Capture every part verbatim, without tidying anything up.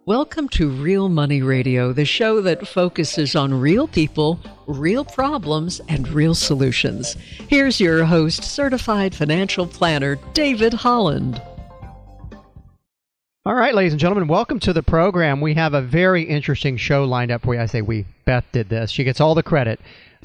Welcome to Real Money Radio, the show that focuses on real people, real problems, and real solutions. Here's your host, certified financial planner, David Holland. All right, ladies and gentlemen, welcome to the program. We have a very interesting show lined up for you. I say we, Beth did this. She gets all the credit.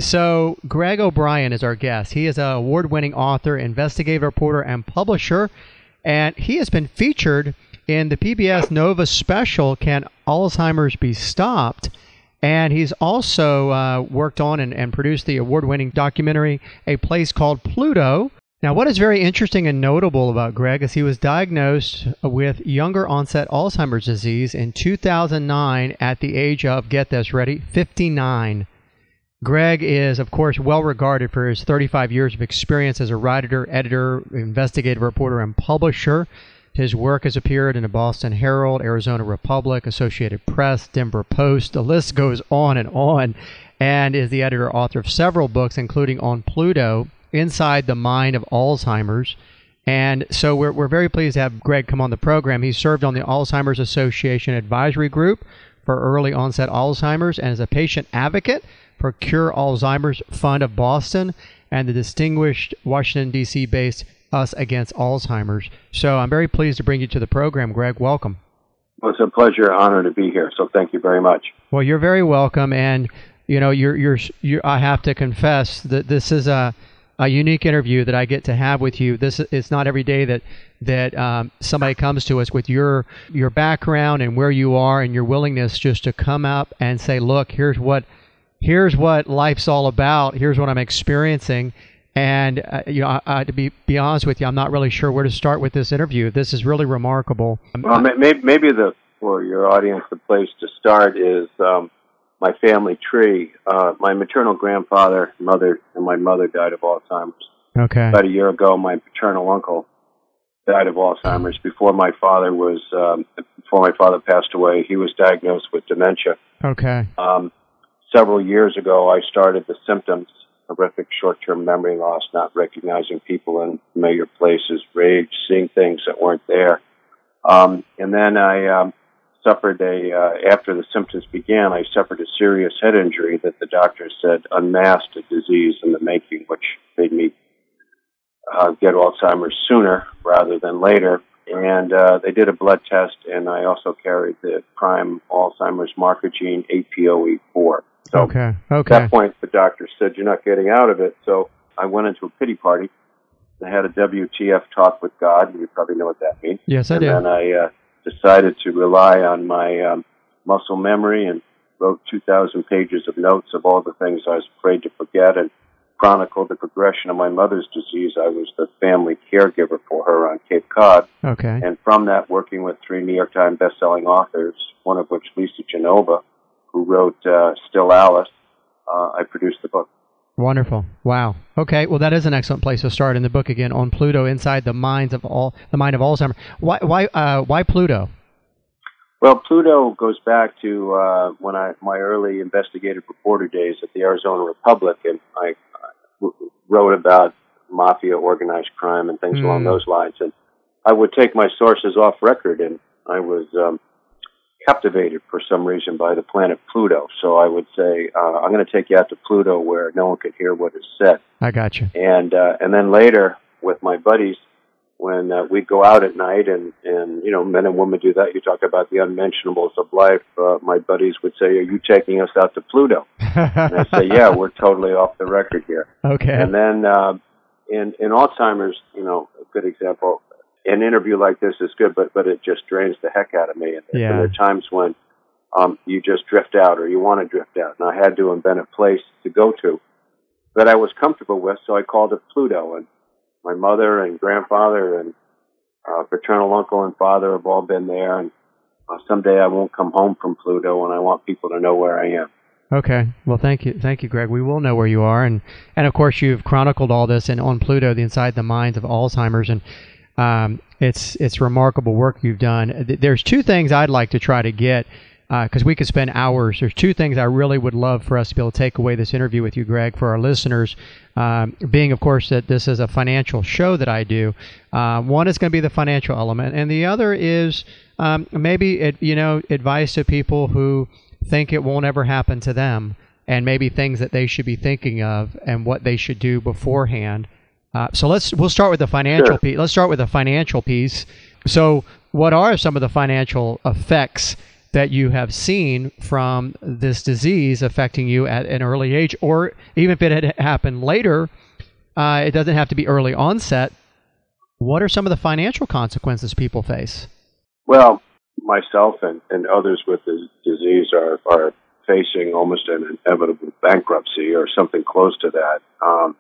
So Greg O'Brien is our guest. He is an award-winning author, investigative reporter, and publisher, and he has been featured in the P B S Nova special, Can Alzheimer's Be Stopped? And he's also uh, worked on and, and produced the award-winning documentary, A Place Called Pluto. Now, what is very interesting and notable about Greg is he was diagnosed with younger onset Alzheimer's disease in two thousand nine at the age of, get this, ready, fifty-nine. Greg is, of course, well regarded for his thirty-five years of experience as a writer, editor, investigative reporter, and publisher. His work has appeared in the Boston Herald, Arizona Republic, Associated Press, Denver Post. The list goes on and on, and is the editor author of several books, including On Pluto, Inside the Mind of Alzheimer's. And so we're, we're very pleased to have Greg come on the program. He served on the Alzheimer's Association Advisory Group for Early Onset Alzheimer's and is a patient advocate for Cure Alzheimer's Fund of Boston and the distinguished Washington, D C based Us Against Alzheimer's. So I'm very pleased to bring you to the program, Greg. Welcome. Well, it's a pleasure, honor to be here. So thank you very much. Well, you're very welcome. And, you know, you're, you're, you're, I have to confess that this is a, a unique interview that I get to have with you. This It's not every day that, that um, somebody comes to us with your, your background and where you are and your willingness just to come up and say, look, here's what, here's what life's all about. Here's what I'm experiencing. And, uh, you know, I, I, to be be honest with you, I'm not really sure where to start with this interview. This is really remarkable. Well, maybe, maybe the for your audience, the place to start is um, my family tree. Uh, my maternal grandfather, mother, and my mother died of Alzheimer's. Okay. About a year ago, my paternal uncle died of Alzheimer's. Before my father was, um, before my father passed away, he was diagnosed with dementia. Okay. Um, several years ago, I started the symptoms. Horrific short-term memory loss, not recognizing people in familiar places, rage, seeing things that weren't there. Um, and then I um, suffered a, uh, after the symptoms began, I suffered a serious head injury that the doctors said unmasked a disease in the making, which made me uh, get Alzheimer's sooner rather than later. And uh, they did a blood test, and I also carried the prime Alzheimer's marker gene, A P O E four. So okay. Okay. At that point, the doctor said, you're not getting out of it. So I went into a pity party. I had a W T F talk with God. You probably know what that means. Yes, I and do. And then I uh, decided to rely on my um, muscle memory and wrote two thousand pages of notes of all the things I was afraid to forget and chronicled the progression of my mother's disease. I was the family caregiver for her on Cape Cod. Okay. And from that, working with three New York Times bestselling authors, one of which Lisa Genova, who wrote uh, Still Alice, uh, I produced the book. Wonderful. Wow. Okay. Well, that is an excellent place to start in the book again, On Pluto, Inside the Minds of all the Mind of Alzheimer's. Why? Why? Uh, why Pluto? Well, Pluto goes back to uh, when I my early investigative reporter days at the Arizona Republic, and I, I wrote about mafia, organized crime, and things mm. along those lines. And I would take my sources off record, and I was um, captivated for some reason by the planet Pluto. So I would say, uh, I'm going to take you out to Pluto where no one could hear what is said. I got you. And uh, and then later with my buddies, when uh, we'd go out at night and, and, you know, men and women do that, you talk about the unmentionables of life, uh, my buddies would say, are you taking us out to Pluto? And I'd say, yeah, we're totally off the record here. Okay. And then uh, in, in Alzheimer's, you know, a good example, an interview like this is good, but, but it just drains the heck out of me. And, yeah. and there are times when um, you just drift out or you want to drift out. And I had to invent a place to go to that I was comfortable with, so I called it Pluto. And my mother and grandfather and uh, paternal uncle and father have all been there. And uh, someday I won't come home from Pluto, and I want people to know where I am. Okay. Well, thank you. Thank you, Greg. We will know where you are. And, and of course, you've chronicled all this in On Pluto, the Inside the Minds of Alzheimer's. And um, it's it's remarkable work you've done. There's two things I'd like to try to get because uh, we could spend hours. There's two things I really would love for us to be able to take away this interview with you, Greg, for our listeners, um, being, of course, that this is a financial show that I do. Uh, one is going to be the financial element, and the other is um, maybe, it, you know, advice to people who think it won't ever happen to them, and maybe things that they should be thinking of and what they should do beforehand. Uh, so let's we'll start with the financial Sure. piece. Let's start with the financial piece. So what are some of the financial effects that you have seen from this disease affecting you at an early age, or even if it had happened later, uh, it doesn't have to be early onset. What are some of the financial consequences people face? Well, myself and, and others with the disease are, are facing almost an inevitable bankruptcy or something close to that. Um,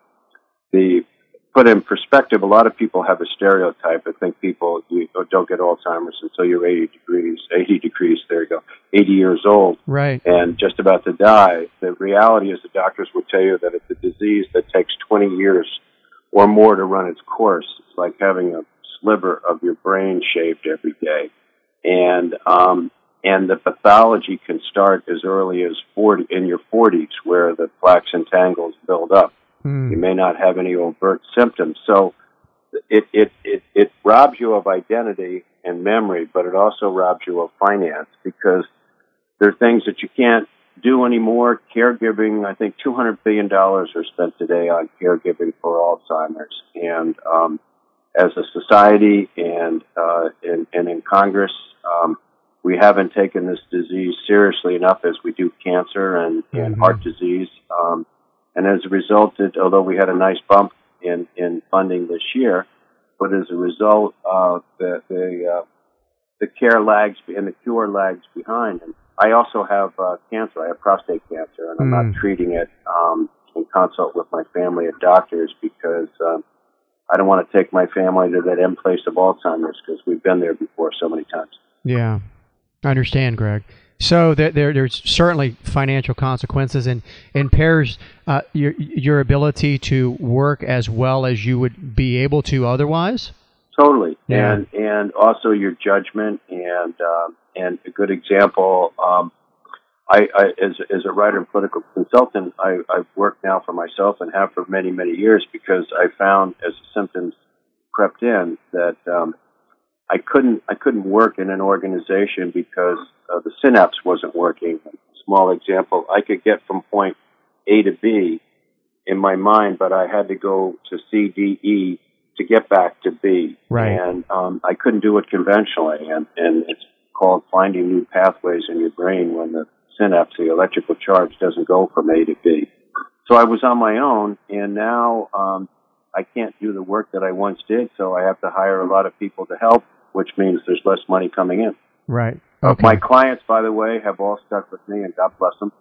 the Put in perspective, a lot of people have a stereotype. I think people you don't get Alzheimer's until you're eighty degrees, eighty degrees, there you go, eighty years old. Right. And just about to die. The reality is the doctors will tell you that it's a disease that takes twenty years or more to run its course. It's like having a sliver of your brain shaved every day. And, um, and the pathology can start as early as forty, in your forties, where the plaques and tangles build up. Mm. You may not have any overt symptoms. So it, it, it, it robs you of identity and memory, but it also robs you of finance, because there are things that you can't do anymore. Caregiving, I think two hundred billion dollars are spent today on caregiving for Alzheimer's. And um, as a society and, uh, in, and in Congress, um, we haven't taken this disease seriously enough as we do cancer and, and Mm-hmm. heart disease. Um, And as a result, it, although we had a nice bump in, in funding this year, but as a result, uh, the the, uh, the care lags and the cure lags behind. And I also have uh, cancer. I have prostate cancer, and I'm Mm. not treating it um, in consult with my family of doctors, because um, I don't want to take my family to that end place of Alzheimer's, because we've been there before so many times. Yeah, I understand, Greg. So there, there, there's certainly financial consequences, and impairs uh, your your ability to work as well as you would be able to otherwise. Totally, Yeah. and and also your judgment, and um, and a good example. Um, I, I as as a writer and political consultant, I, I've worked now for myself and have for many many years, because I found as the symptoms crept in that um, I couldn't I couldn't work in an organization because uh, the synapse wasn't working. A small example: I could get from point A to B in my mind, but I had to go to C, D, E to get back to B. Right. And um, I couldn't do it conventionally, and, and it's called finding new pathways in your brain when the synapse, the electrical charge, doesn't go from A to B. So I was on my own, and now um, I can't do the work that I once did, so I have to hire a lot of people to help, which means there's less money coming in. Right. Uh, Okay. my clients, by the way, have all stuck with me, and God bless them.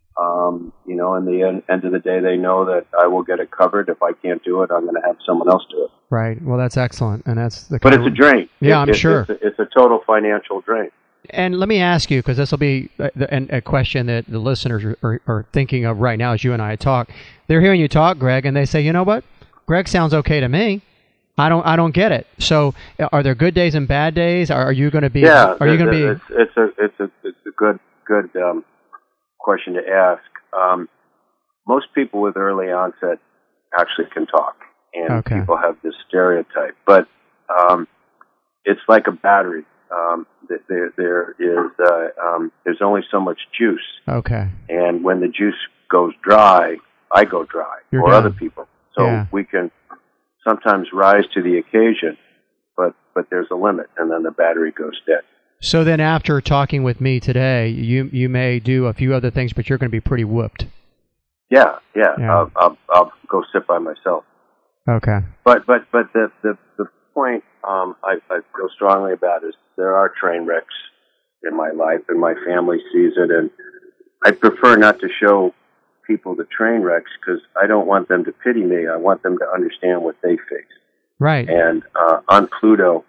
Um, you know, in the end, end of the day, they know that I will get it covered. If I can't do it, I'm going to have someone else do it. Right. Well, that's excellent, and that's the. But kind it's a of- drain. Yeah, It- I'm it- sure. It's a, it's a total financial drain. And let me ask you, because this will be a, a question that the listeners are, are, are thinking of right now as you and I talk. They're hearing you talk, Greg, and they say, you know what? Greg sounds okay to me. I don't. I don't get it. So, are there good days and bad days? Are, are you going to be? Yeah, Are you going to be? It's, it's a it's a it's a good good um, question to ask. Um, most people with early onset actually can talk, and Okay. people have this stereotype. But um, it's like a battery. Um, there there is uh, um, there's only so much juice, Okay. and when the juice goes dry, I go dry, You're or done. other people. So Yeah. we can sometimes rise to the occasion, but but there's a limit, and then the battery goes dead. So then, after talking with me today, you you may do a few other things, but you're going to be pretty whooped. Yeah, yeah. Yeah. I'll, I'll I'll go sit by myself. Okay. But but but the the the point um, I, I feel strongly about is there are train wrecks in my life, and my family sees it, and I prefer not to show people the train wrecks because I don't want them to pity me. I want them to understand what they face. Right. And uh, on Pluto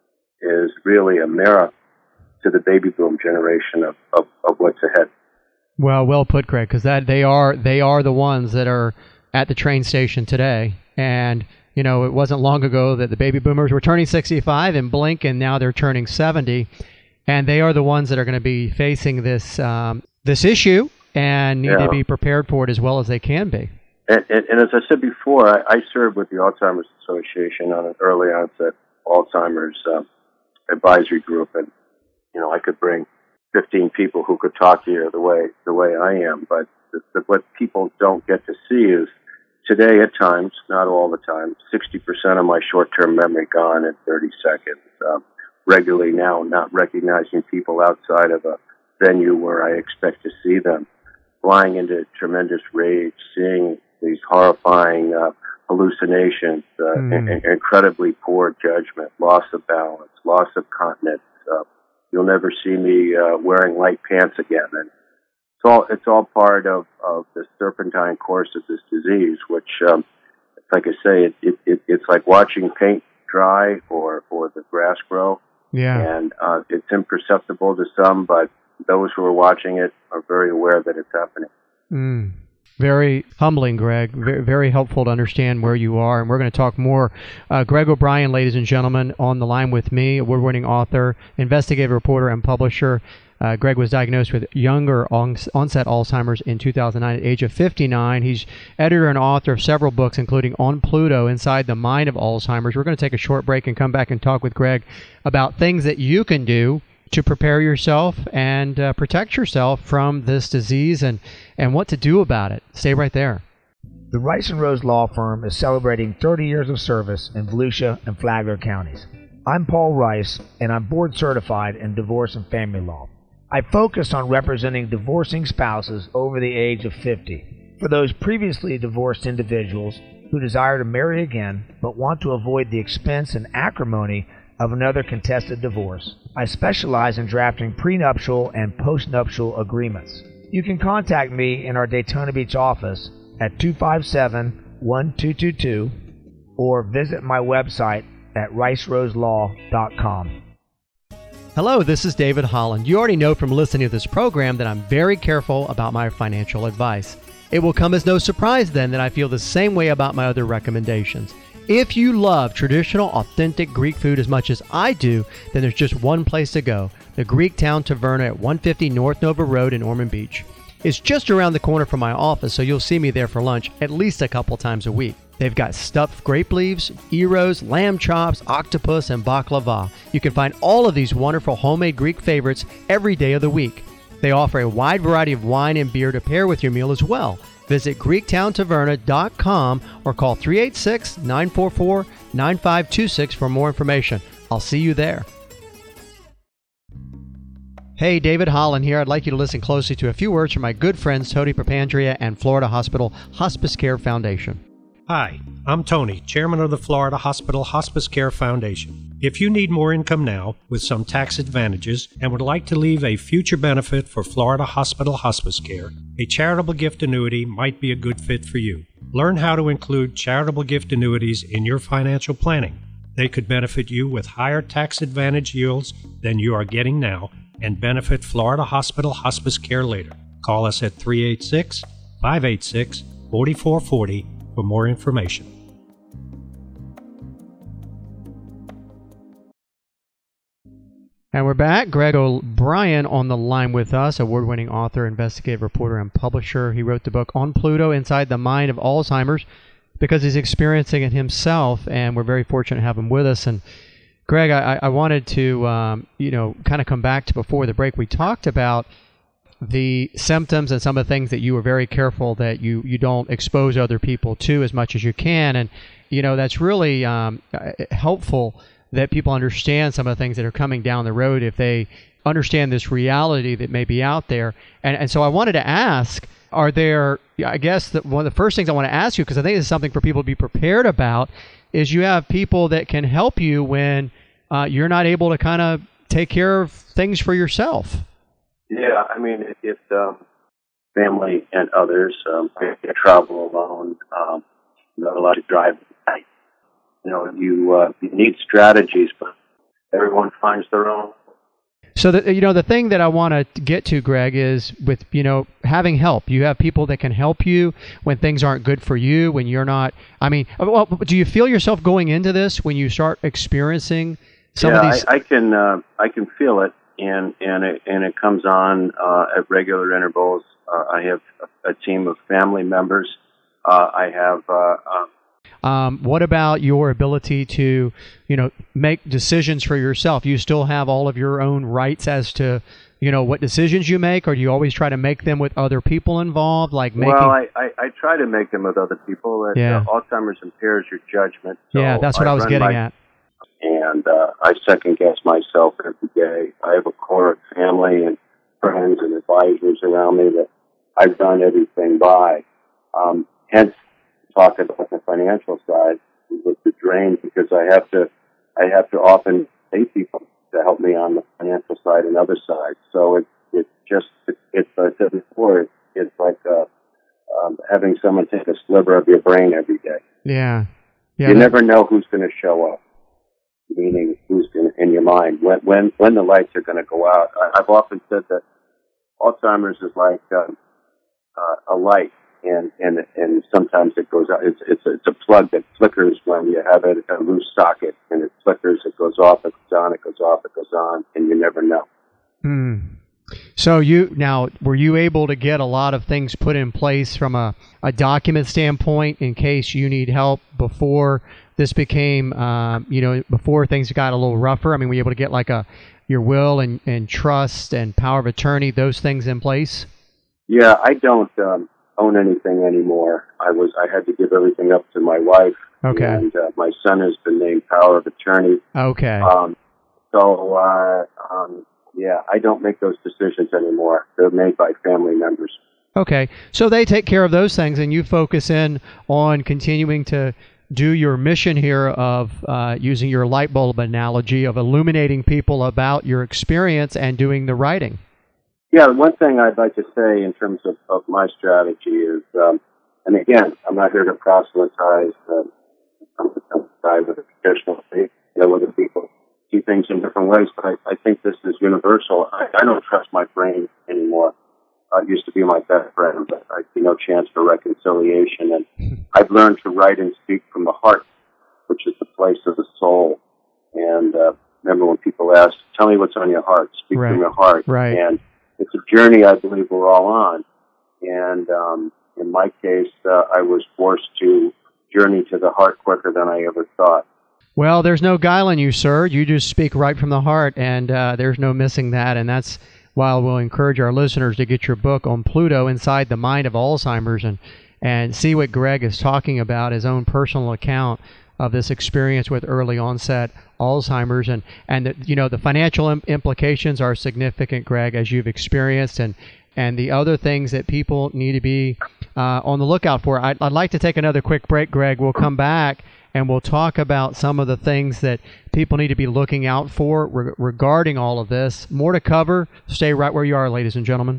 is really a mirror to the baby boom generation of, of, of what's ahead. Well, well put, Craig, because that they are they are the ones that are at the train station today, and you know it wasn't long ago that the baby boomers were turning sixty-five and blink, and now they're turning seventy. and they are the ones that are going to be facing this um, this issue and need Yeah. to be prepared for it as well as they can be. And, and, and as I said before, I, I served with the Alzheimer's Association on an early onset Alzheimer's um, advisory group, and you know I could bring fifteen people who could talk to you the way the way I am. But the, the, what people don't get to see is today, at times, not all the time, sixty percent of my short-term memory gone in thirty seconds. Um, regularly now, not recognizing people outside of a venue where I expect to see them, flying into tremendous rage, seeing these horrifying uh, hallucinations, uh, Mm. in, in- incredibly poor judgment, loss of balance, loss of continence. Uh, you'll never see me uh, wearing light pants again. And it's all it's all part of, of the serpentine course of this disease, which, um, like I say, it, it, it, it's like watching paint dry or, or the grass grow. Yeah. And uh, it's imperceptible to some, but those who are watching it are very aware that it's happening. Mm. Very humbling, Greg. Very, very helpful to understand where you are. And we're going to talk more. Uh, Greg O'Brien, ladies and gentlemen, on the line with me, award-winning author, investigative reporter, and publisher. Uh, Greg was diagnosed with younger onset Alzheimer's in two thousand nine at the age of fifty-nine. He's editor and author of several books, including On Pluto, Inside the Mind of Alzheimer's. We're going to take a short break and come back and talk with Greg about things that you can do to prepare yourself and uh, protect yourself from this disease and, and what to do about it. Stay right there. The Rice and Rose Law Firm is celebrating thirty years of service in Volusia and Flagler counties. I'm Paul Rice, and I'm board certified in divorce and family law. I focus on representing divorcing spouses over the age of fifty. For those previously divorced individuals who desire to marry again but want to avoid the expense and acrimony of another contested divorce, I specialize in drafting prenuptial and postnuptial agreements. You can contact me in our Daytona Beach office at two five seven, one two two two or visit my website at rice rose law dot com. Hello, this is David Holland. You already know from listening to this program that I'm very careful about my financial advice. It will come as no surprise then that I feel the same way about my other recommendations. If you love traditional, authentic Greek food as much as I do, then there's just one place to go, the Greektown Taverna at one fifty North Nova Road in Ormond Beach. It's just around the corner from my office, so you'll see me there for lunch at least a couple times a week. They've got stuffed grape leaves, gyros, lamb chops, octopus, and baklava. You can find all of these wonderful homemade Greek favorites every day of the week. They offer a wide variety of wine and beer to pair with your meal as well. Visit greektown taverna dot com or call three eight six, nine four four, nine five two six for more information. I'll see you there. Hey, David Holland here. I'd like you to listen closely to a few words from my good friends Tony Papandrea and Florida Hospital Hospice Care Foundation. Hi, I'm Tony, chairman of the Florida Hospital Hospice Care Foundation. If you need more income now with some tax advantages and would like to leave a future benefit for Florida Hospital Hospice Care, a charitable gift annuity might be a good fit for you. Learn how to include charitable gift annuities in your financial planning. They could benefit you with higher tax advantage yields than you are getting now and benefit Florida Hospital Hospice Care later. Call us at three eight six, five eight six, four four four zero for more information. And we're back. Greg O'Brien on the line with us, award-winning author, investigative reporter, and publisher. He wrote the book On Pluto, Inside the Mind of Alzheimer's, because he's experiencing it himself, and we're very fortunate to have him with us. And Greg, I, I wanted to, um, you know, kind of come back to before the break. We talked about the symptoms and some of the things that you were very careful that you, you don't expose other people to as much as you can. And, you know, that's really um, helpful that people understand some of the things that are coming down the road if they understand this reality that may be out there. And, and so I wanted to ask, are there, I guess that one of the first things I want to ask you, because I think it's something for people to be prepared about, is you have people that can help you when uh, you're not able to kind of take care of things for yourself. Yeah, I mean, if, if um, family and others, um, I travel alone, um, not allowed to drive at night. You know, you, uh, you need strategies, but everyone finds their own. So, the, you know, the thing that I want to get to, Greg, is with, you know, having help. You have people that can help you when things aren't good for you, when you're not, I mean, well, do you feel yourself going into this when you start experiencing some yeah, of these? I, I can, uh, I can feel it. and and it and it comes on uh, at regular intervals. Uh, I have a, a team of family members. Uh, I have. Uh, um, um, what about your ability to, you know, make decisions for yourself? You still have all of your own rights as to, you know, what decisions you make, or do you always try to make them with other people involved? Like making. Well, I, I, I try to make them with other people. It, Yeah. uh, Alzheimer's impairs your judgment. So yeah, that's what I, was run getting my, at. And uh, I second guess myself every day. I have a core of family and friends and advisors around me that I've done everything by. Um, hence, talking about the financial side with the drain, because I have to, I have to often pay people to help me on the financial side and other sides. So it's it's just it's, it's I said before, it's, it's like uh, um, having someone take a sliver of your brain every day. Yeah, yeah. You that- never know who's going to show up. Meaning, who's going in your mind when when when the lights are going to go out. I, I've often said that Alzheimer's is like um, uh, a light, and, and and sometimes it goes out. It's it's a, it's a plug that flickers when you have a, a loose socket, and it flickers. It goes off. It goes on. It goes off. It goes on, and you never know. Hmm. So you now were you able to get a lot of things put in place from a, a document standpoint in case you need help before this became, uh, you know, before things got a little rougher? I mean, were you able to get like a your will and, and trust and power of attorney, those things in place? Yeah, I don't um, own anything anymore. I was I had to give everything up to my wife. Okay. And uh, my son has been named power of attorney. Okay. Um, so uh, um, yeah, I don't make those decisions anymore. They're made by family members. Okay. So they take care of those things, and you focus in on continuing to do your mission here of uh, using your light bulb analogy of illuminating people about your experience and doing the writing. Yeah, one thing I'd like to say in terms of, of my strategy is, um, and again, I'm not here to proselytize. Uh, I'm a guy with a traditional faith. You know, other people see things in different ways, but I, I think this is universal. I, I don't trust my brain anymore. Uh, it used to be my best friend, but I see no chance for reconciliation. And I've learned to write and speak from the heart, which is the place of the soul. And uh, remember when people ask, tell me what's on your heart, speak Right. from your heart. Right. And it's a journey I believe we're all on. And um, in my case, uh, I was forced to journey to the heart quicker than I ever thought. Well, there's no guile in you, sir. You just speak right from the heart, and uh, there's no missing that. And that's why we'll encourage our listeners to get your book on Pluto, Inside the Mind of Alzheimer's, and, and see what Greg is talking about, his own personal account of this experience with early onset Alzheimer's. And, and the, you know, the financial im- implications are significant, Greg, as you've experienced, and, and the other things that people need to be uh, on the lookout for. I'd, I'd like to take another quick break, Greg. We'll come back and we'll talk about some of the things that people need to be looking out for re- regarding all of this. More to cover. Stay right where you are, ladies and gentlemen.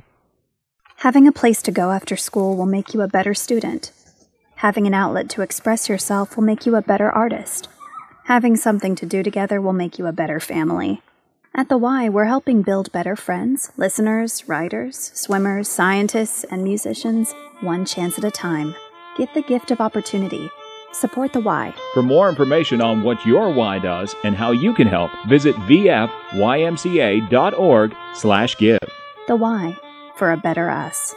Having a place to go after school will make you a better student. Having an outlet to express yourself will make you a better artist. Having something to do together will make you a better family. At The Y, we're helping build better friends, listeners, writers, swimmers, scientists, and musicians, one chance at a time. Give the gift of opportunity. Support The Y. For more information on what your Y does and how you can help, visit v f y m c a dot org slash give. The Y, for a better us.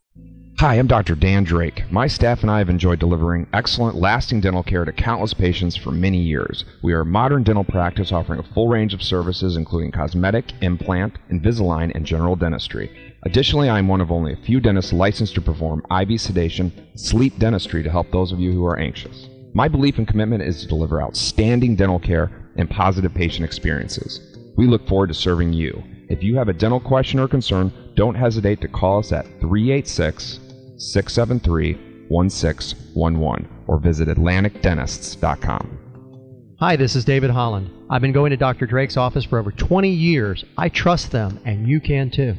Hi, I'm Doctor Dan Drake. My staff and I have enjoyed delivering excellent, lasting dental care to countless patients for many years. We are a modern dental practice offering a full range of services including cosmetic, implant, Invisalign, and general dentistry. Additionally, I am one of only a few dentists licensed to perform I V sedation, sleep dentistry to help those of you who are anxious. My belief and commitment is to deliver outstanding dental care and positive patient experiences. We look forward to serving you. If you have a dental question or concern, don't hesitate to call us at three eight six, six seven three, one six one one or visit atlantic dentists dot com. Hi, this is David Holland. I've been going to Doctor Drake's office for over twenty years. I trust them, and you can too.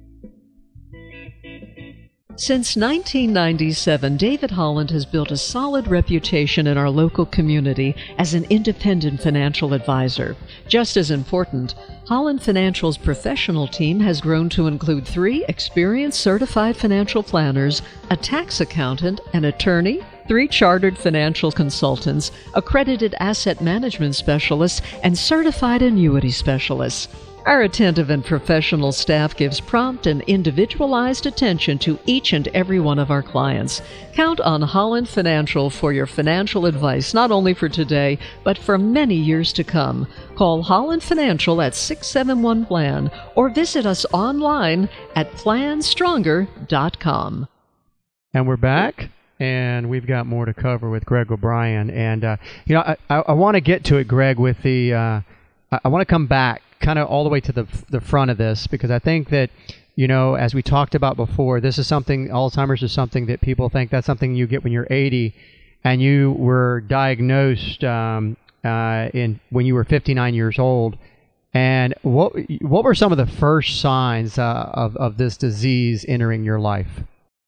Since nineteen ninety-seven, David Holland has built a solid reputation in our local community as an independent financial advisor. Just as important, Holland Financial's professional team has grown to include three experienced certified financial planners, a tax accountant, an attorney, three chartered financial consultants, accredited asset management specialists, and certified annuity specialists. Our attentive and professional staff gives prompt and individualized attention to each and every one of our clients. Count on Holland Financial for your financial advice, not only for today, but for many years to come. Call Holland Financial at six seven one plan or visit us online at plan stronger dot com. And we're back, and we've got more to cover with Greg O'Brien. And, uh, you know, I, I, I want to get to it, Greg, with the, uh, I, I want to come back kind of all the way to the the front of this, because I think that, you know, as we talked about before, this is something, Alzheimer's is something that people think that's something you get when you're eighty, and you were diagnosed um, uh, in when you were fifty-nine years old. And what what were some of the first signs uh, of, of this disease entering your life?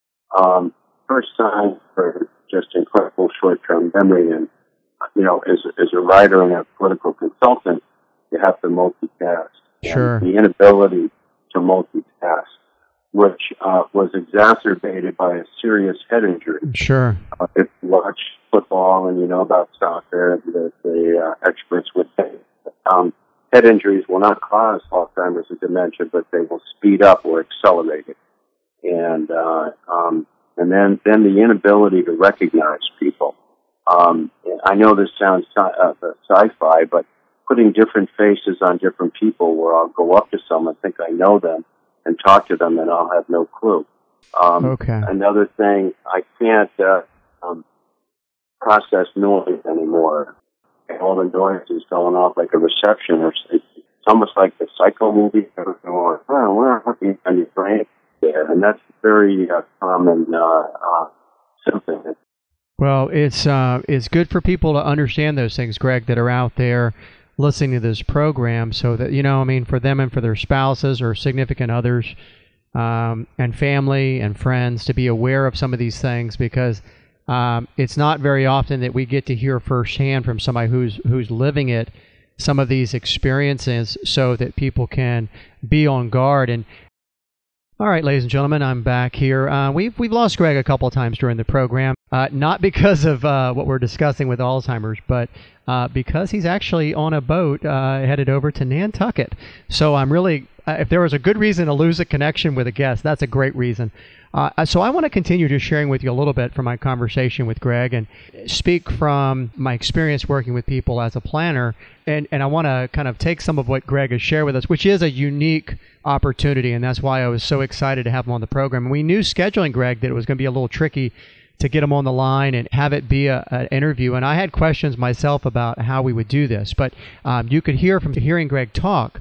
Um, first signs for just incredible short-term memory, and, you know, as, as a writer and a political consultant, you have to multitask. Sure. And the inability to multitask, which uh, was exacerbated by a serious head injury. Sure. Uh, if you watch football and you know about soccer, the, the uh, experts would say um, head injuries will not cause Alzheimer's and dementia, but they will speed up or accelerate it. And uh, um, and then, then the inability to recognize people. Um, I know this sounds sci- uh, sci-fi, but putting different faces on different people, where I'll go up to someone, think I know them, and talk to them, and I'll have no clue. Um, okay. Another thing, I can't uh, um, process noise anymore. And all the noise is going off like a receptionist. It's almost like the Psycho movie. Going, oh, we're looking on your brain there, and that's a very uh, common uh, uh, symptom. Well, it's uh, it's good for people to understand those things, Greg, that are out there listening to this program, so that, you know, I mean, for them and for their spouses or significant others, um, and family and friends, to be aware of some of these things, because um, it's not very often that we get to hear firsthand from somebody who's who's living it, some of these experiences, so that people can be on guard. And all right, ladies and gentlemen, I'm back here. Uh, we've we've lost Greg a couple of times during the program, uh, not because of uh, what we're discussing with Alzheimer's, but uh, because he's actually on a boat uh, headed over to Nantucket. So I'm really, uh, if there was a good reason to lose a connection with a guest, that's a great reason. Uh, so I want to continue just sharing with you a little bit from my conversation with Greg, and speak from my experience working with people as a planner. And, and I want to kind of take some of what Greg has shared with us, which is a unique opportunity, and that's why I was so excited to have him on the program. And we knew scheduling Greg that it was going to be a little tricky to get him on the line and have it be a, an interview. And I had questions myself about how we would do this. But um, you could hear from hearing Greg talk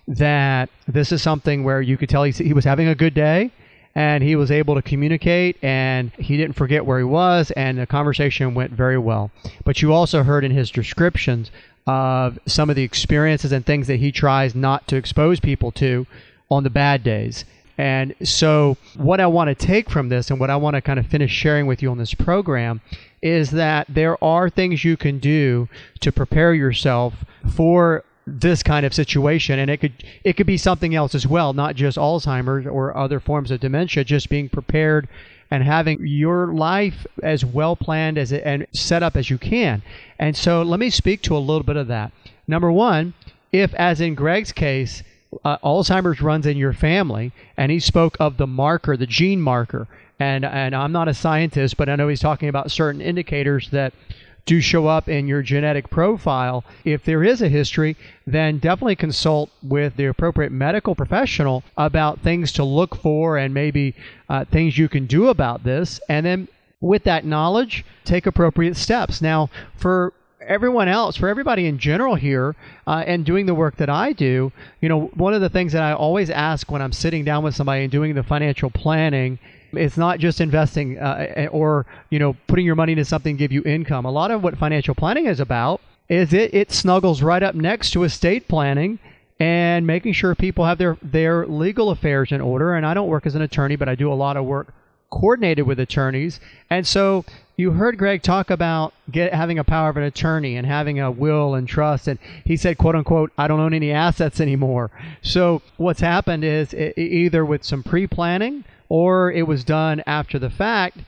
that this is something where you could tell he, he was having a good day, and he was able to communicate, and he didn't forget where he was, and the conversation went very well. But you also heard in his descriptions of some of the experiences and things that he tries not to expose people to on the bad days. And so what I want to take from this, and what I want to kind of finish sharing with you on this program, is that there are things you can do to prepare yourself for this kind of situation. And it could it could be something else as well, not just Alzheimer's or other forms of dementia, just being prepared and having your life as well planned as it, and set up as you can. And so let me speak to a little bit of that. Number one, if, as in Greg's case, uh, Alzheimer's runs in your family, and he spoke of the marker, the gene marker, and and I'm not a scientist, but I know he's talking about certain indicators that do show up in your genetic profile. If there is a history, then definitely consult with the appropriate medical professional about things to look for, and maybe uh, things you can do about this. And then with that knowledge, take appropriate steps. Now, for everyone else, for everybody in general here, uh, and doing the work that I do, you know, one of the things that I always ask when I'm sitting down with somebody and doing the financial planning, it's not just investing uh, or, you know, putting your money into something to give you income. A lot of what financial planning is about is it, it snuggles right up next to estate planning and making sure people have their, their legal affairs in order. And I don't work as an attorney, but I do a lot of work coordinated with attorneys. And so you heard Greg talk about get, having a power of an attorney and having a will and trust. And he said, quote unquote, I don't own any assets anymore. So what's happened is it, either with some pre-planning, or it was done after the fact,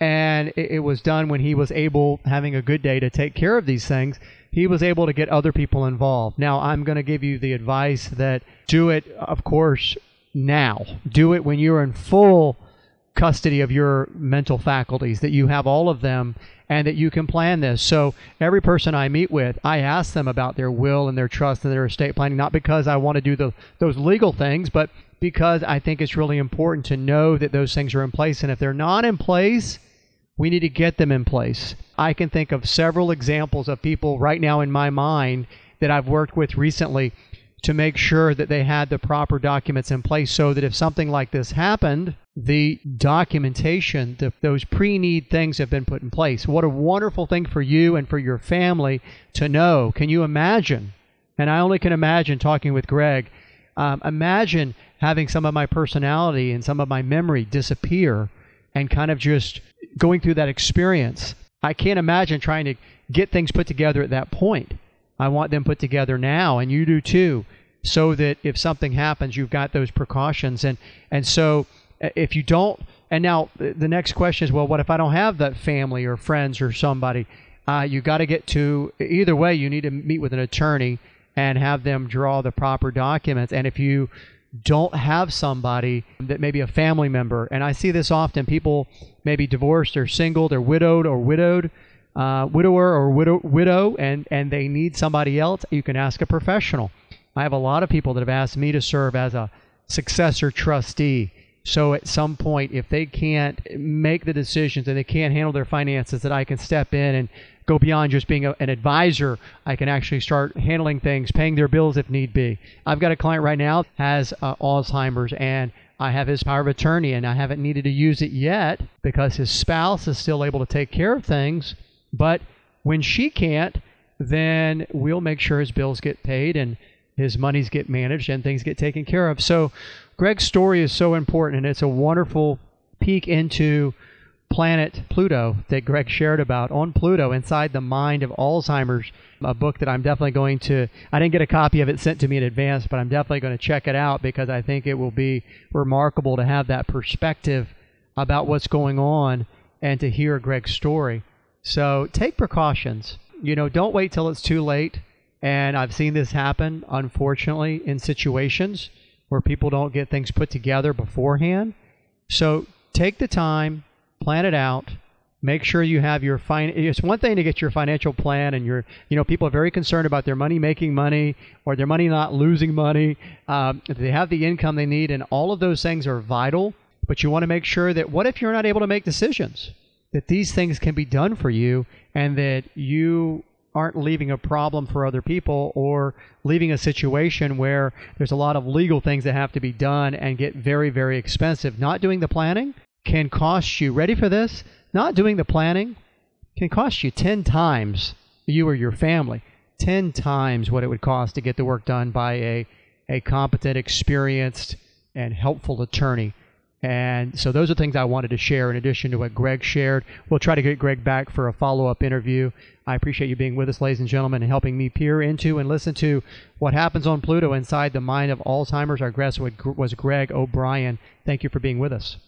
And it, it was done when he was able, having a good day to take care of these things, he was able to get other people involved. Now, I'm going to give you the advice that do it, of course, now. Do it when you're in full custody of your mental faculties, that you have all of them and that you can plan this. So every person I meet with, I ask them about their will and their trust and their estate planning, not because I want to do the, those legal things, but because I think it's really important to know that those things are in place. And if they're not in place, we need to get them in place. I can think of several examples of people right now in my mind that I've worked with recently to make sure that they had the proper documents in place so that if something like this happened, the documentation, the, those pre-need things have been put in place. What a wonderful thing for you and for your family to know. Can you imagine? And I only can imagine talking with Greg. Um, imagine having some of my personality and some of my memory disappear and kind of just going through that experience. I can't imagine trying to get things put together at that point. I want them put together now, and you do too, so that if something happens, you've got those precautions. And and so if you don't, and now the next question is, well, what if I don't have that family or friends or somebody? Uh, you got to get to, either way, you need to meet with an attorney and have them draw the proper documents. And if you don't have somebody that may be a family member, and I see this often, people may be divorced or single, they're widowed or widowed, uh, widower or widow, widow, and, and they need somebody else, you can ask a professional. I have a lot of people that have asked me to serve as a successor trustee. So at some point, if they can't make the decisions and they can't handle their finances, that I can step in and go beyond just being a, an advisor. I can actually start handling things, paying their bills if need be. I've got a client right now that has uh, Alzheimer's, and I have his power of attorney, and I haven't needed to use it yet because his spouse is still able to take care of things. But when she can't, then we'll make sure his bills get paid and his monies get managed and things get taken care of. So Greg's story is so important, and it's a wonderful peek into planet Pluto that Greg shared about. On Pluto, Inside the Mind of Alzheimer's, a book that I'm definitely going to, I didn't get a copy of it sent to me in advance, but I'm definitely going to check it out because I think it will be remarkable to have that perspective about what's going on and to hear Greg's story. So take precautions. You know, don't wait till it's too late. And I've seen this happen, unfortunately, in situations where people don't get things put together beforehand. So take the time, plan it out, make sure you have your fin- it's one thing to get your financial plan, and your, you know, people are very concerned about their money making money or their money not losing money. Um, they have the income they need, and all of those things are vital. But you want to make sure that what if you're not able to make decisions? That these things can be done for you, and that you aren't leaving a problem for other people or leaving a situation where there's a lot of legal things that have to be done and get very, very expensive. Not doing the planning can cost you, ready for this? Not doing the planning can cost you ten times, you or your family, ten times what it would cost to get the work done by a, a competent, experienced, and helpful attorney. And so those are things I wanted to share in addition to what Greg shared. We'll try to get Greg back for a follow-up interview. I appreciate you being with us, ladies and gentlemen, and helping me peer into and listen to what happens on Pluto Inside the Mind of Alzheimer's. Our guest was Greg O'Brien. Thank you for being with us.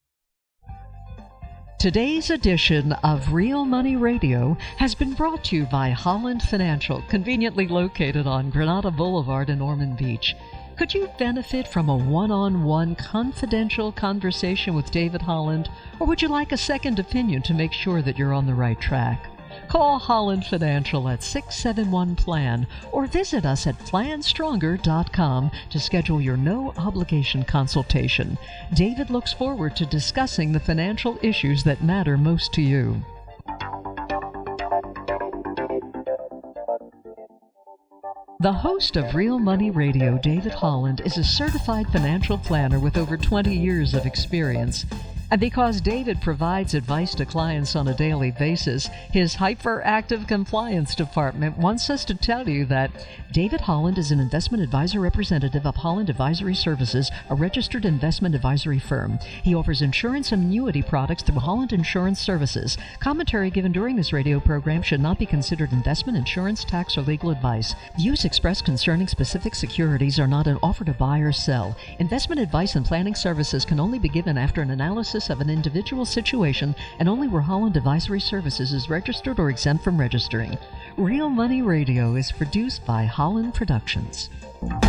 Today's edition of Real Money Radio has been brought to you by Holland Financial, conveniently located on Granada Boulevard in Ormond Beach. Could you benefit from a one-on-one confidential conversation with David Holland, or would you like a second opinion to make sure that you're on the right track? Call Holland Financial at six seven one plan or visit us at plan stronger dot com to schedule your no-obligation consultation. David looks forward to discussing the financial issues that matter most to you. The host of Real Money Radio, David Holland, is a certified financial planner with over twenty years of experience. And because David provides advice to clients on a daily basis, his hyperactive compliance department wants us to tell you that David Holland is an investment advisor representative of Holland Advisory Services, a registered investment advisory firm. He offers insurance and annuity products through Holland Insurance Services. Commentary given during this radio program should not be considered investment, insurance, tax, or legal advice. Views expressed concerning specific securities are not an offer to buy or sell. Investment advice and planning services can only be given after an analysis analysis of an individual situation and only where Holland Advisory Services is registered or exempt from registering. Real Money Radio is produced by Holland Productions.